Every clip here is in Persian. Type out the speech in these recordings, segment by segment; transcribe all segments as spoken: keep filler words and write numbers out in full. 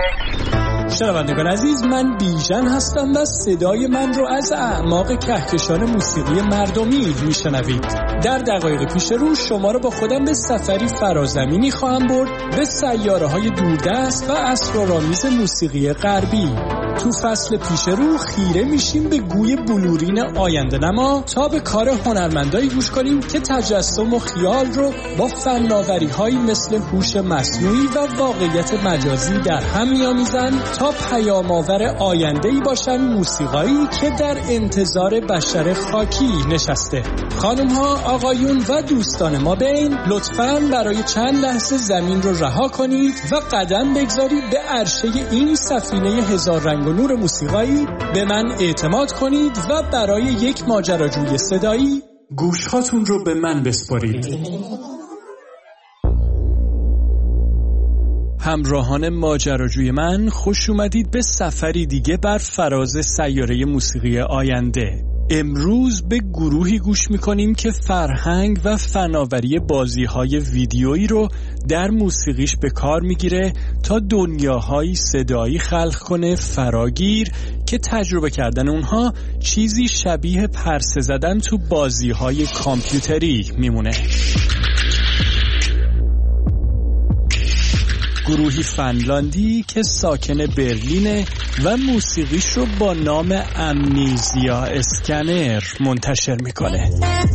شنوندگان عزیز، من بیژن هستم و صدای من رو از اعماق کهکشان موسیقی مردمی میشنوید. در دقایق پیش رو شما رو با خودم به سفری فرازمینی خواهم برد به سیاره‌های دوردست و اسرارآمیز موسیقی غربی. تو فصل پیش رو خیره میشیم به گوی بلورین آینده نما تا به کار هنرمندایی گوش کنیم که تجسم و خیال رو با فناوری‌هایی مثل هوش مصنوعی و واقعیت مجازی در هم می‌آمیزن تا پیام‌آور آینده‌ای باشن موسیقایی که در انتظار بشر خاکی نشسته. خانم‌ها، آقایون و دوستان ما بین، لطفاً برای چند لحظه زمین رو رها کنید و قدم بگذارید به عرشه این سفینه هزار رنگ و نور موسیقایی. به من اعتماد کنید و برای یک ماجراجوی صدایی گوشهاتون رو به من بسپارید. همراهان ماجراجوی من، خوش اومدید به سفری دیگه بر فراز سیاره موسیقی آینده. امروز به گروهی گوش میکنیم که فرهنگ و فناوری بازی‌های ویدیویی رو در موسیقیش به کار میگیره تا دنیاهایی صدایی خلق کنه فراگیر که تجربه کردن اونها چیزی شبیه پرسه زدن تو بازی‌های کامپیوتری میمونه. گروهی فنلاندی که ساکن برلینه و موسیقیش رو با نام امنیزیا اسکنر منتشر میکنه.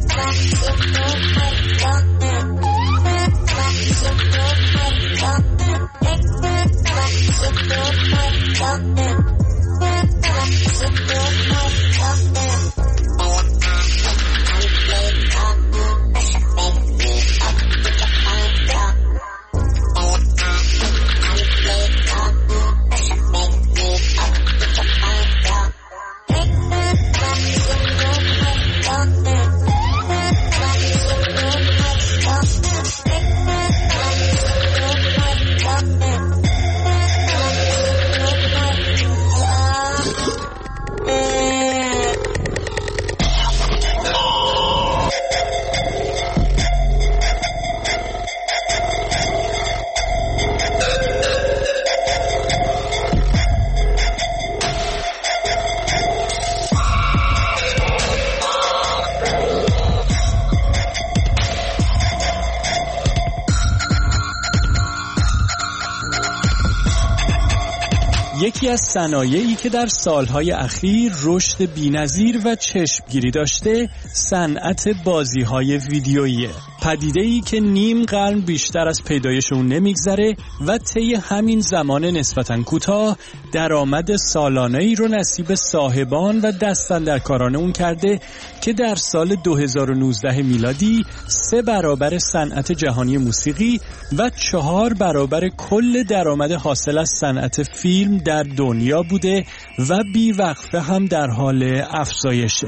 یکی از صنایعی که در سالهای اخیر رشد بی‌نظیر و چشمگیری داشته، صنعت بازی‌های ویدیوییه. پدیده‌ای که نیم قرن بیشتر از پیدایش اون نمیگذره و طی همین زمان نسبتاً کوتاه درآمد سالانه‌ای رو نصیب صاحبان و دست‌اندرکاران اون کرده که در سال دو هزار و نوزده میلادی سه برابر صنعت جهانی موسیقی و چهار برابر کل درآمد حاصل از صنعت فیلم در دنیا بوده و بی‌وقفه هم در حال افزایشه.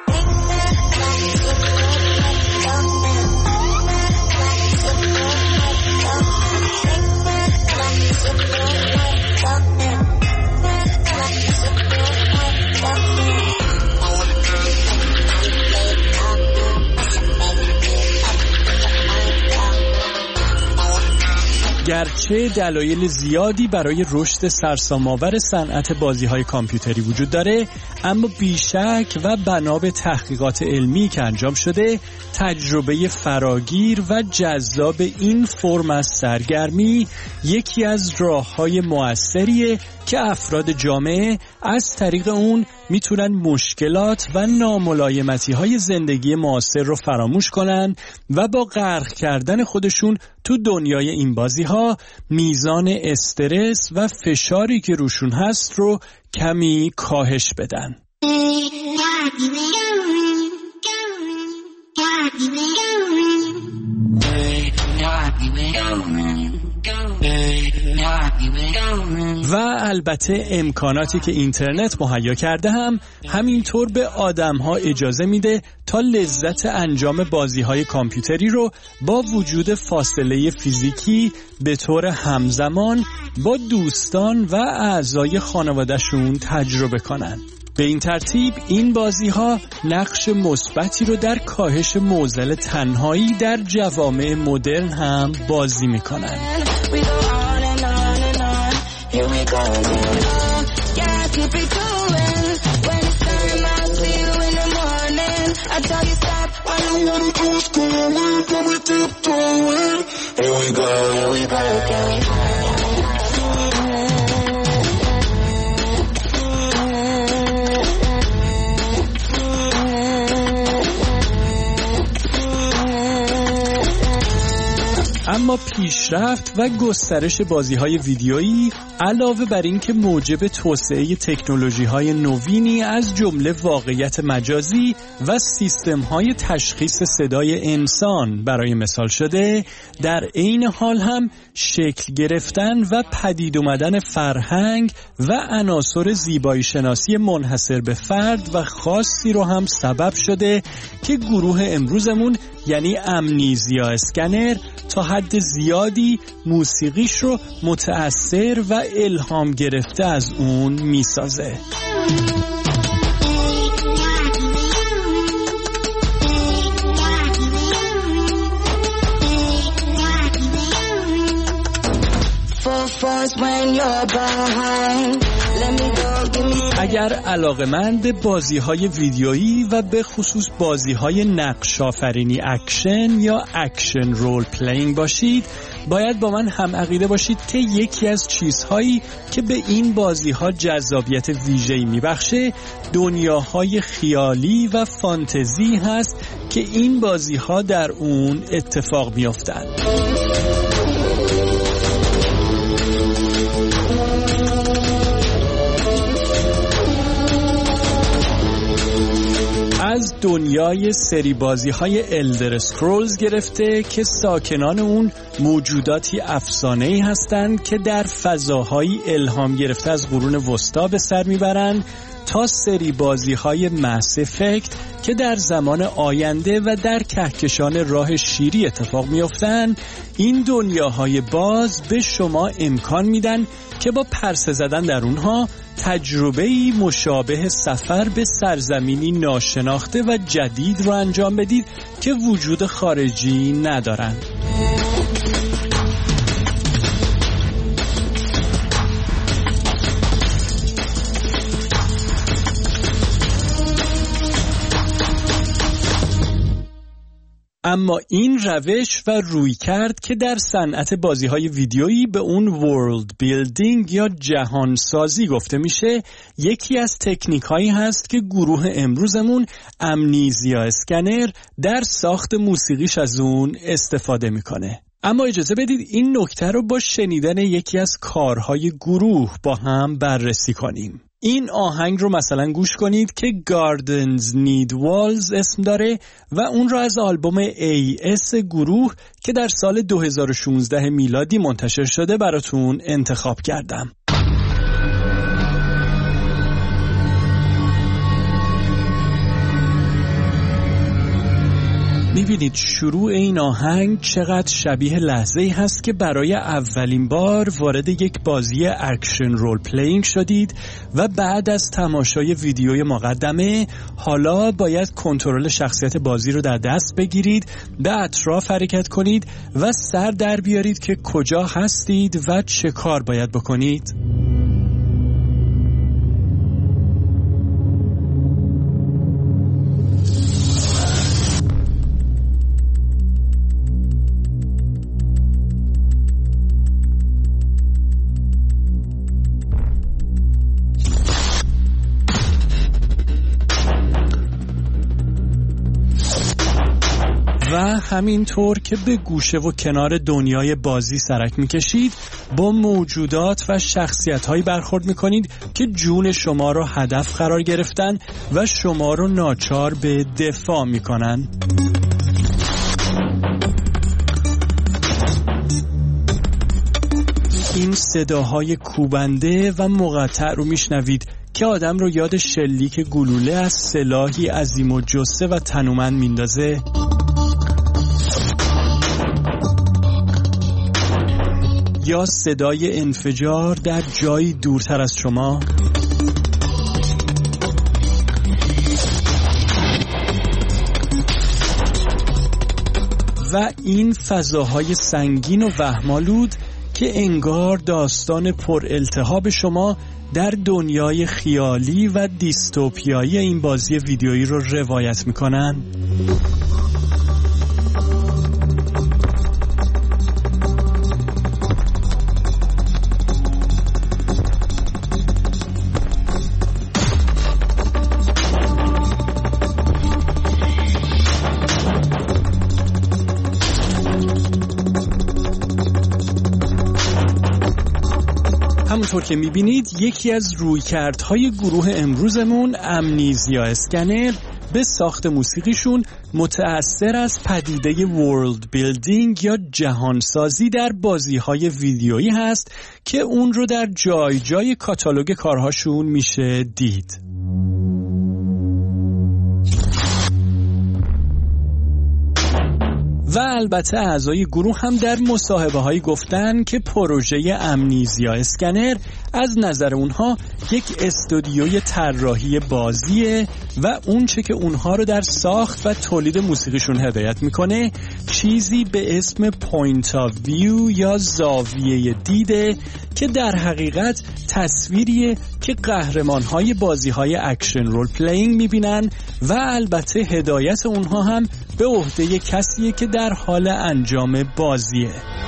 گرچه دلایل زیادی برای رشد سرسام‌آور صنعت بازی‌های کامپیوتری وجود داره، اما بیشک و بنا به تحقیقات علمی که انجام شده، تجربه فراگیر و جذاب این فرم از سرگرمی یکی از راه‌های مؤثریه که افراد جامعه از طریق اون میتونن مشکلات و ناملایمتی‌های زندگی معاصر رو فراموش کنن و با غرق کردن خودشون تو دنیای این بازی‌ها میزان استرس و فشاری که روشون هست رو کمی کاهش بدن. و البته امکاناتی که اینترنت مهیا کرده هم همینطور به آدم‌ها اجازه میده تا لذت انجام بازی‌های کامپیوتری رو با وجود فاصله فیزیکی به طور همزمان با دوستان و اعضای خانواده‌شون تجربه کنن. به این ترتیب این بازی‌ها نقش مثبتی رو در کاهش معضل تنهایی در جوامع مدرن هم بازی می‌کنن. here we go again. Oh, yeah, keep it going. When it's time, I'll see you in the morning. I tell you stop, all I wanna do is go away, but we keep going. Here we go, here we go again. اما پیشرفت و گسترش بازی‌های ویدیویی علاوه بر این که موجب توسعه تکنولوژی‌های نوینی از جمله واقعیت مجازی و سیستم‌های تشخیص صدای انسان برای مثال شده، در عین حال هم شکل گرفتن و پدید اومدن فرهنگ و عناصر زیبایی شناسی منحصر به فرد و خاصی رو هم سبب شده که گروه امروزمون یعنی امنیزیا اسکنر تا حد زیادی موسیقیش رو متأثر و الهام گرفته از اون میسازه. اگر علاقه‌مند به بازی‌های ویدیویی و به خصوص بازی‌های نقش آفرینی اکشن یا اکشن رول پلینگ باشید، باید با من هم عقیده باشید که یکی از چیزهایی که به این بازی‌ها جذابیت ویژه‌ای می‌بخشه دنیاهای خیالی و فانتزی هست که این بازی‌ها در اون اتفاق می‌افتند. از دنیای سری بازی های الدر اسکرولز گرفته که ساکنان اون موجوداتی افسانه‌ای هستند که در فضاهایی الهام گرفته از قرون وسطا به سر میبرند، تا سری بازی های ماس افکت که در زمان آینده و در کهکشان راه شیری اتفاق میافتند. این دنیاهای باز به شما امکان میدن که با پرسه زدن در اونها تجربه‌ای مشابه سفر به سرزمینی ناشناخته و جدید رو انجام بدید که وجود خارجی ندارن. اما این روش و رویکرد که در صنعت بازی‌های ویدیویی به اون ورلد بیلدینگ یا جهان سازی گفته میشه، یکی از تکنیک‌هایی هست که گروه امروزمون امنیزیا اسکنر در ساخت موسیقیش از اون استفاده میکنه. اما اجازه بدید این نکته رو با شنیدن یکی از کارهای گروه با هم بررسی کنیم. این آهنگ رو مثلا گوش کنید که Gardens Need Walls اسم داره و اون رو از آلبوم ای اس گروه که در سال دو هزار و شانزده میلادی منتشر شده براتون انتخاب کردم. میبینید شروع این آهنگ چقدر شبیه لحظه‌ای هست که برای اولین بار وارد یک بازی اکشن رول پلینگ شدید و بعد از تماشای ویدیوی مقدمه حالا باید کنترل شخصیت بازی رو در دست بگیرید، به اطراف حرکت کنید و سر در بیارید که کجا هستید و چه کار باید بکنید. و همینطور که به گوشه و کنار دنیای بازی سرک میکشید با موجودات و شخصیت‌هایی برخورد میکنید که جون شما رو هدف قرار گرفتن و شما رو ناچار به دفاع میکنن. این صداهای کوبنده و مقطع رو میشنوید که آدم رو یاد شلیک گلوله از سلاحی عظیم و جثه و تنومند میندازه. یا صدای انفجار در جایی دورتر از شما. و این فضاهای سنگین و وهم‌آلود که انگار داستان پر التهاب شما در دنیای خیالی و دیستوپیایی این بازی ویدیویی رو روایت میکنن؟ همونطور که میبینید یکی از رویکردهای گروه امروزمون امنیزیا اسکنر به ساخت موسیقیشون متأثر از پدیده ورلد بیلدینگ یا جهانسازی در بازی‌های ویدیویی هست که اون رو در جای جای کاتالوگ کارهاشون میشه دید. و البته اعضای گروه هم در مصاحبه هایی گفتن که پروژه امنیزیا اسکنر از نظر اونها یک استودیوی طراحی بازیه و اون چه که اونها رو در ساخت و تولید موسیقیشون هدایت میکنه چیزی به اسم پوینت آف ویو یا زاویه دیده که در حقیقت تصویریه که قهرمانهای بازیهای اکشن رول پلیینگ میبینن و البته هدایت اونها هم به عهده کسیه که در حال انجام بازیه.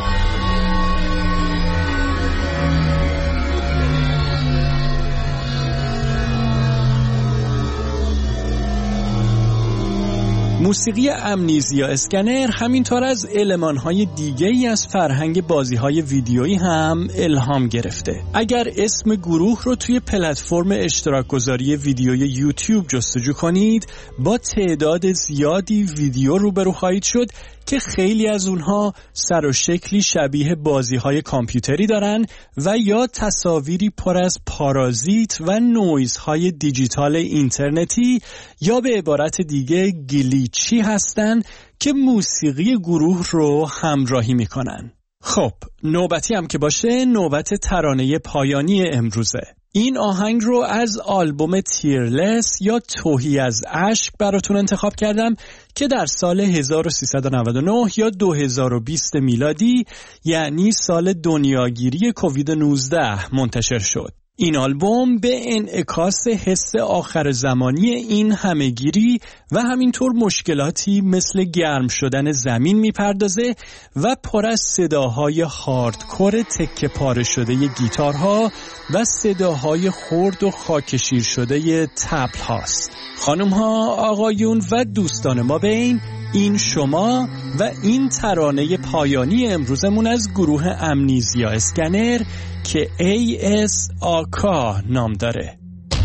موسیقی امنیزیا اسکنر همینطور از المان‌های دیگه‌ای از فرهنگ بازی‌های ویدیویی هم الهام گرفته. اگر اسم گروه رو توی پلتفرم اشتراک گذاری ویدیوی یوتیوب جستجو کنید، با تعداد زیادی ویدیو روبرو خواهید شد که خیلی از اونها سر و شکلی شبیه بازی‌های کامپیوتری دارن و یا تصاویری پر از پارازیت و نویزهای دیجیتال اینترنتی یا به عبارت دیگه گلیچی هستن که موسیقی گروه رو همراهی میکنن. خب نوبتی هم که باشه نوبت ترانه پایانی امروزه. این آهنگ رو از آلبوم تیرلس یا تهی از اشک براتون انتخاب کردم که در سال هزار و سیصد و نود و نه یا دو هزار و بیست میلادی یعنی سال دنیاگیری کووید نوزده منتشر شد. این آلبوم به انعکاس حس آخر زمانی این همهگیری و همینطور مشکلاتی مثل گرم شدن زمین میپردازه و پر از صداهای هاردکور تکه پاره شده گیتارها و صداهای خرد و خاکشیر شده طبل هاست. خانم ها، آقایون و دوستان ما بین، این شما و این ترانه پایانی امروزمون از گروه امنیزیا اسکنر که ای اس آکا نام داره.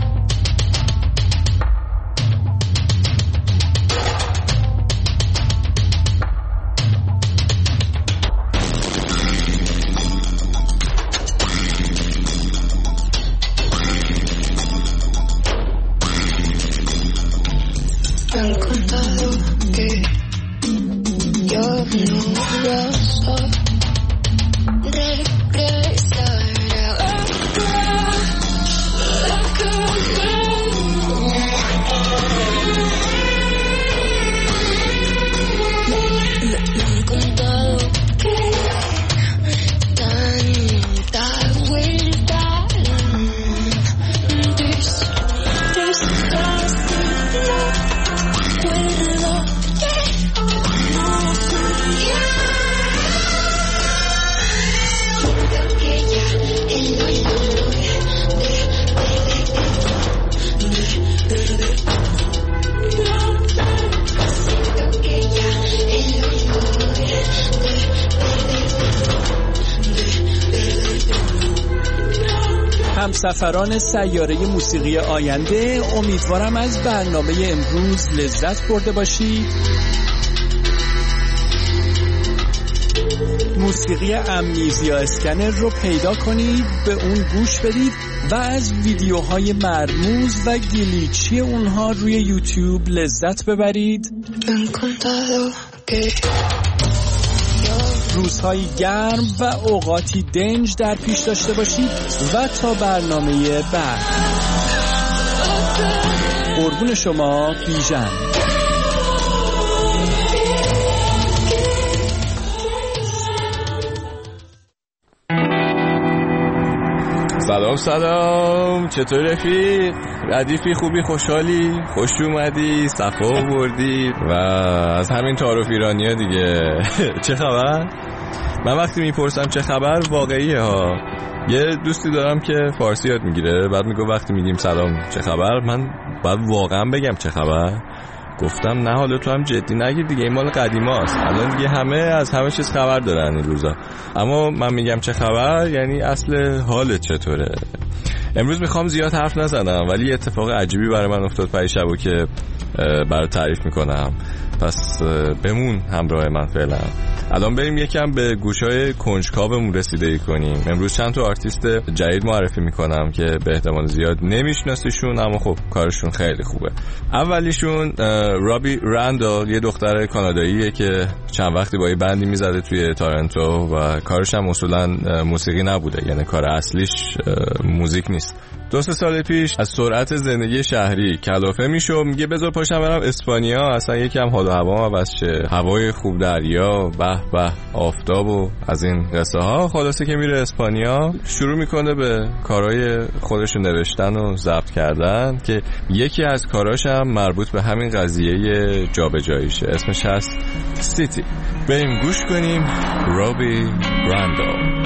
همسفران سیاره موسیقی آینده، امیدوارم از برنامه امروز لذت برده باشید. موسیقی امنیزیا اسکنر رو پیدا کنید، به اون گوش بدید و از ویدیوهای مرموز و گلیچی اونها روی یوتیوب لذت ببرید. روزهای گرم و اوقاتی دنج در پیش داشته باشید و تا برنامه بعد. قربون شما، بیژن. سلام سلام، چطوری رفیق؟ ردیفی، خوبی، خوشحالی؟ خوش اومدی، صفا بردی و از همین تعارف ایرانی ها دیگه. چه خبر؟ من وقتی میپرسم چه خبر واقعیه ها. یه دوستی دارم که فارسی یاد میگیره، بعد میگه وقتی میگیم سلام چه خبر، من باید واقعا بگم چه خبر. گفتم نه حالا تو هم جدی نگیر دیگه، این مال قدیماست، الان دیگه همه از همه چیز خبر دارن این روزا. اما من میگم چه خبر یعنی اصل حالت چطوره. امروز میخوام زیاد حرف نزنم ولی یه اتفاق عجیبی برای من افتاد پریشب که برای تعریف میکنم، پس بمون همراه من فعلا. الان بریم یکم به گوشای کنجکاومون رسیدگی کنیم. امروز چند تا آرتیست جدید معرفی میکنم که به احتمال زیاد نمیشناسیشون اما خب کارشون خیلی خوبه. اولیشون رابی راندال، یه دختر کاناداییه که چند وقتی با یه بندی میزده توی تورنتو و کارش هم اصولا موسیقی نبوده، یعنی کار اصلیش موزیک نیست. دو سه سال پیش از سرعت زندگی شهری کلافه میشه و میگه بذار پاشم برم اسپانیا، اصلا یکم حال و هوا عوض شه، هوای خوب، دریا، به به، آفتاب و از این قصه ها. خلاصه که میره اسپانیا، شروع میکنه به کارهای خودش نوشتن و ضبط کردن که یکی از کاراش هم مربوط به همین قضیه جابجاییشه، اسمش هست سیتی. بریم گوش کنیم رابی راندال.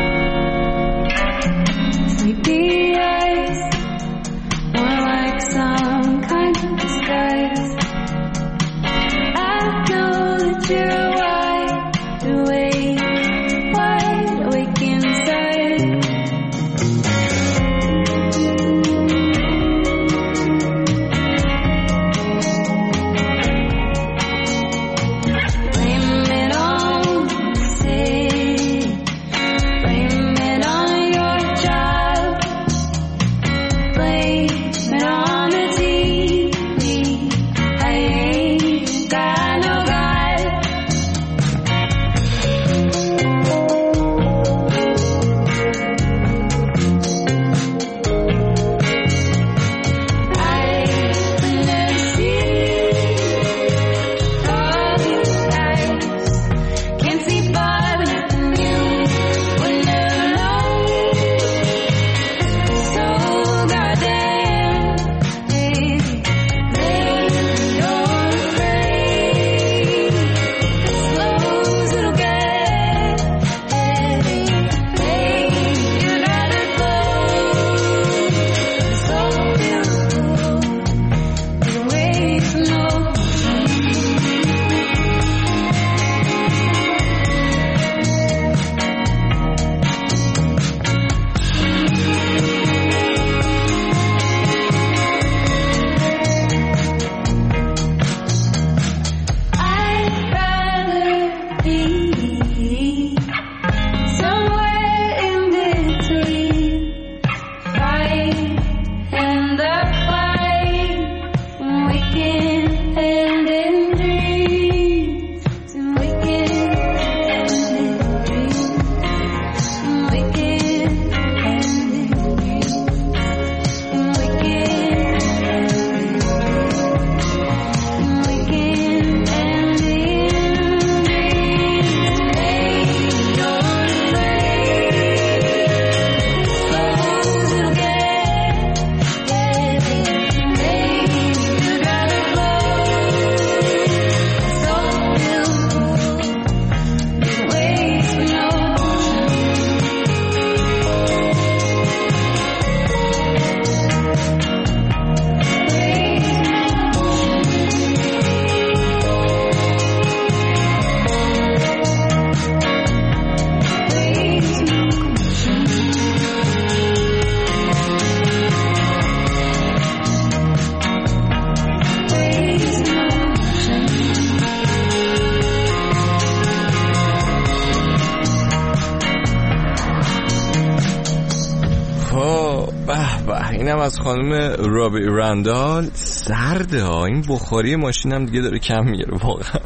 اینم از خانم رابی راندال. سرده ها، این بخاری ماشینم دیگه داره کم میگیره واقعا.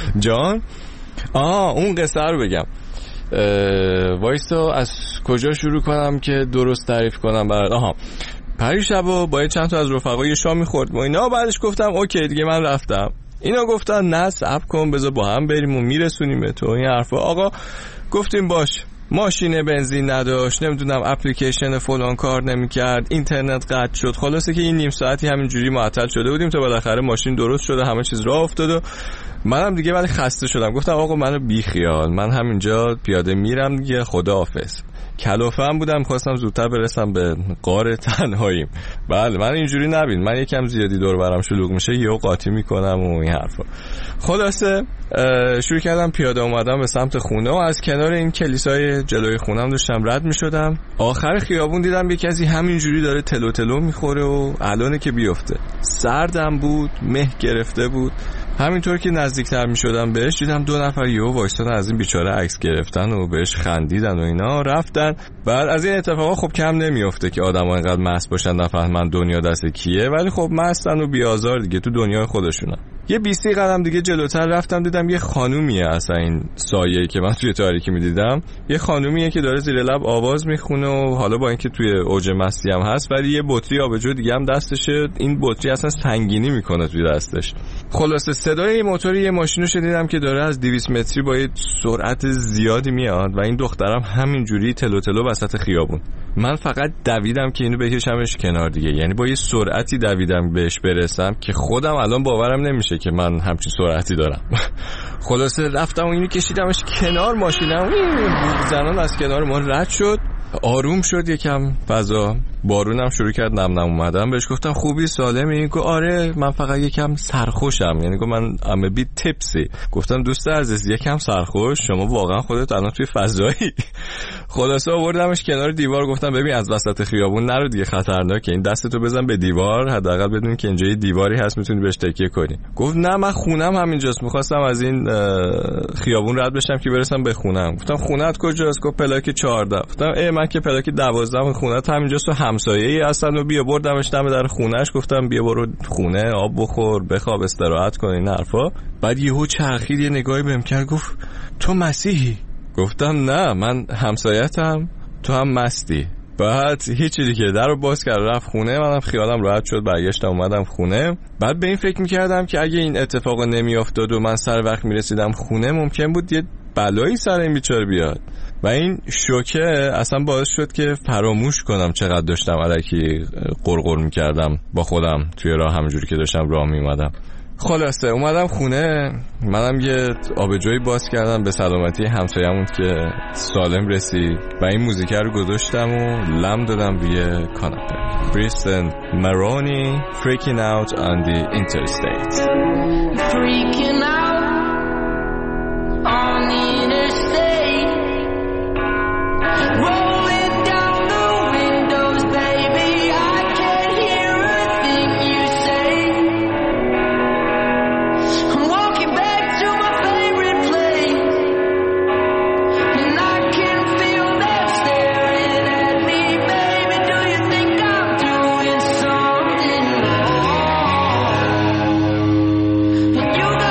جان آه اون قصه رو بگم. وایسا از کجا شروع کنم که درست تعریف کنم برات. آها پری شبا با چند تا از رفقای شام میخورد و اینا، بعدش گفتم اوکی دیگه من رفتم. اینا گفتن نه صبر کن بذار با هم بریم و میرسونیم به تو این حرفا. آقا گفتیم باش. ماشین بنزین نداشت، نمیدونم اپلیکیشن فلان کار نمیکرد، اینترنت قطع شد. خلاصه که این نیم ساعتی همینجوری معطل شده بودیم تا بالاخره ماشین درست شده، همه چیز راه افتاد و منم دیگه ولی خسته شدم. گفتم آقا منو بی خیال، من همینجا پیاده میرم دیگه، خداحافظ. کلافه‌ام بودم، خواستم زودتر برسم به غار تنهاییم. بله من اینجوری نبین، من یکم زیادی دور برم شلوغ میشه یهو قاطی میکنم و این حرفا. خلاصه شروع کردم پیاده اومدم به سمت خونه و از کنار این کلیسای جلوی خونم داشتم رد میشدم. آخر خیابون دیدم یه کسی همینجوری داره تلو تلو میخوره و الانه که بیفته. سردم بود، مه گرفته بود. همینطور که نزدیکتر میشدم بهش دیدم دو نفر یهو وایسادن از این بیچاره عکس گرفتن و بهش خندیدن و اینا رفتن. بعد از این اتفاقا خب کم نمیفته که آدم‌ها اینقدر مست باشن نفهمن دنیا دست کیه، ولی خب مستن و بیازار دیگه، تو دنیای خودشونن. یه بیست قدم دیگه جلوتر رفتم دیدم یه خانومیه، اصلا این سایه‌ای که من توی تاریکی می‌دیدم یه خانومیه که داره زیر لب آواز میخونه و حالا با اینکه توی اوج مستی هم هست ولی یه بطری آبجو دیگه هم دستشه، این بطری اصلا سنگینی میکنه توی دستش. خلاصه صدای موتور یه ماشینو شنیدم که داره از دویست متری با یه سرعت زیادی میاد و این دخترم همینجوری تلو تلو وسط خیابون. من فقط دویدم که اینو بکشمش کنار دیگه، یعنی با یه سرعتی دویدم بهش برسم که خودم الان باورم نمیشه که من همچین سرعتی دارم. خلاصه رفتم و اینو کشیدمش کنار ماشینم، زنان از کنار ما رد شد، آروم شد یکم فضا، بارونم شروع کرد نم نم اومدم. بهش گفتم خوبی سالمی؟ این گفت آره من فقط یکم سرخوشم، یعنی گفت من ام بی تپسی. گفتم دوست عزیز یکم سرخوش؟ شما واقعا خودت الان توی فضایی. خلاصه آوردمش کنار دیوار، گفتم ببین از وسط خیابون نرو دیگه، خطرناکه، این دستتو بزن به دیوار، حداقل بدون که اینجا یه دیواری هست میتونی بهش تکیه کنی. گفت نه من خونم همینجاست، میخواستم از این خیابون رد بشم که برسم به خونم. گفتم خونت کجاست؟ گفت پلاک چهارده. گفتم ای من که پلاک دوازده خونت همینجاست و همسایه‌ای هستن و بیا. بردمش دم در خونه‌اش، گفتم بیا برو خونه آب بخور بخواب استراحت کن این حرفا. بعد یهو چرخید یه نگاهی بهم کرد، گفت تو مسیحی؟ گفتم نه من همسایه‌تم، تو هم مستی. بعد هیچی دیگه درو باز کرد رفت خونه. منم خیالم راحت شد، برگشتم اومدم خونه. بعد به این فکر می‌کردم که اگه این اتفاق نمیافتاد و من سر وقت میرسیدم خونه ممکن بود یه بلایی سر این بیچاره بیاد و این شوکه اصلا باعث شد که فراموش کنم چقدر داشتم الکی قرقر میکردم با خودم توی راه همونجوری که داشتم راه میومدم. خلاصه اومدم خونه، منم یه آبجوی باز کردم به سلامتی همسایه‌مون که سالم رسید و این موزیک رو گذاشتم و لم دادم روی کاناپه. Kristen Maroney Freaking Out on the Interstate. Freaking out on the interstate. Rolling down the windows, baby, I can't hear a thing you say. I'm walking back to my favorite place, and I can feel them staring at me, baby. Do you think I'm doing something wrong? You got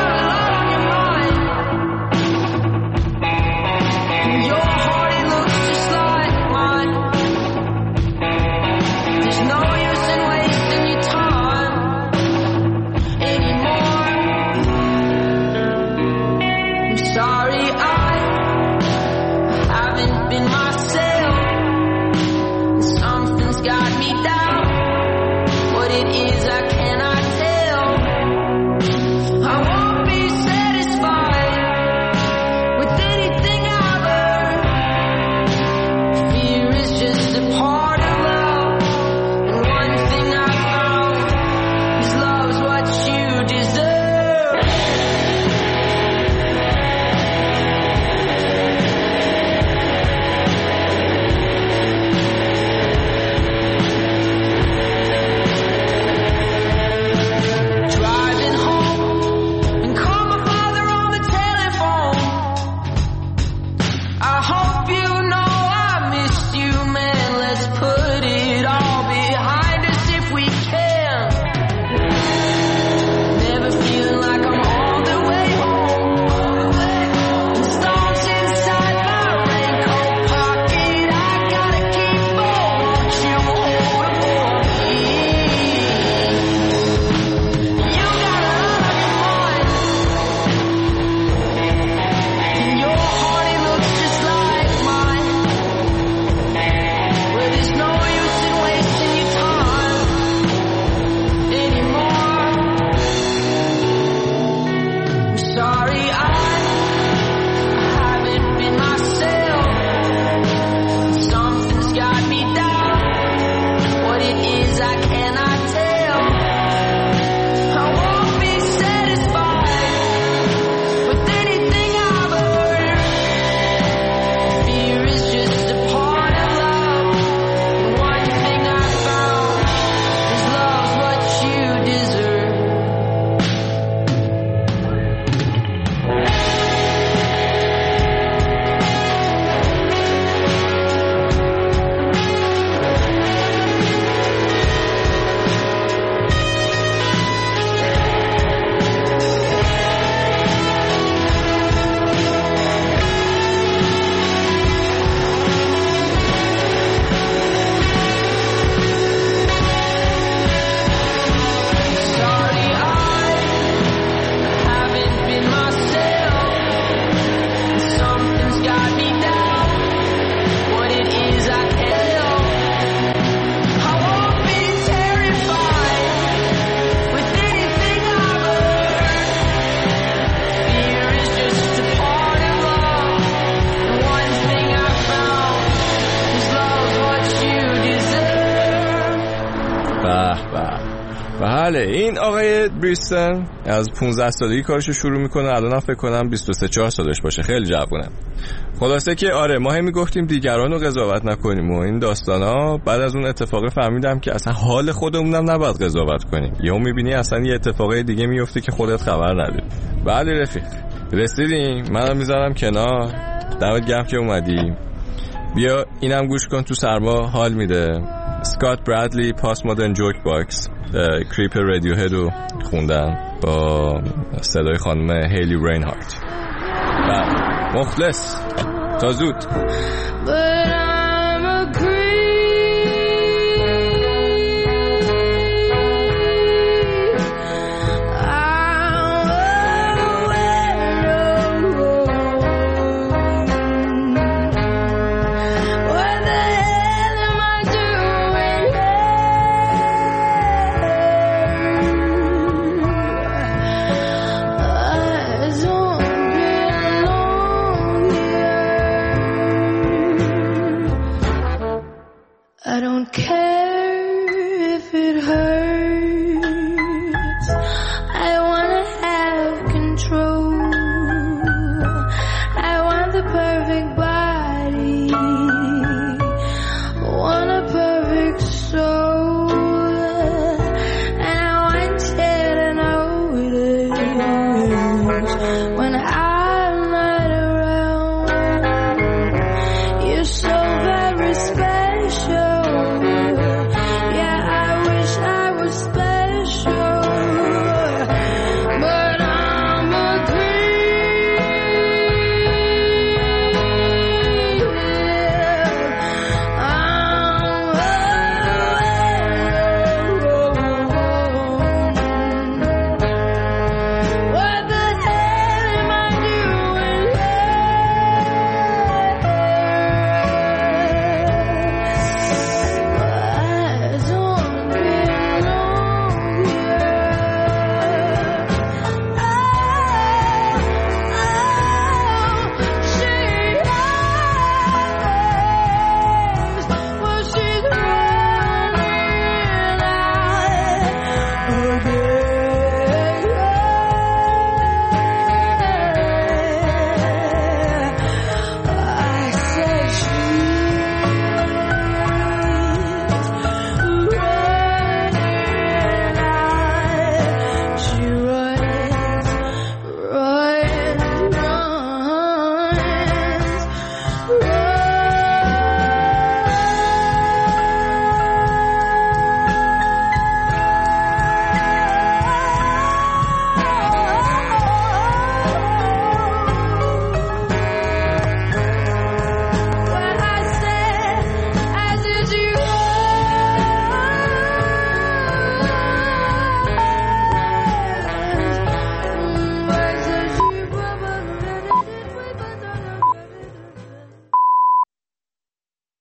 بله این آقای بریستن از پانزده سالگی کارشو شروع میکنه، الان فکر کنم بیست و سه چهار سالش باشه، خیلی جوونه. خلاصه که آره ما هم میگفتیم دیگران رو قضاوت نکنیم و این داستانا، بعد از اون اتفاق فهمیدم که اصلا حال خودمونم نباید قضاوت کنیم. یهو میبینی اصلا یه اتفاقای دیگه میفته که خودت خبر نداری. بله رفیق رسیدیم، منم میذارم کنار. دمت گرم که اومدی. بیا اینم گوش کن، تو سرما حال میده. اسکات برادلی پاست مدرن جوک باکس، کریپ رادیوهد رو خوندن با صدای خانم هیلی رینهارت. و مخلص تا زود.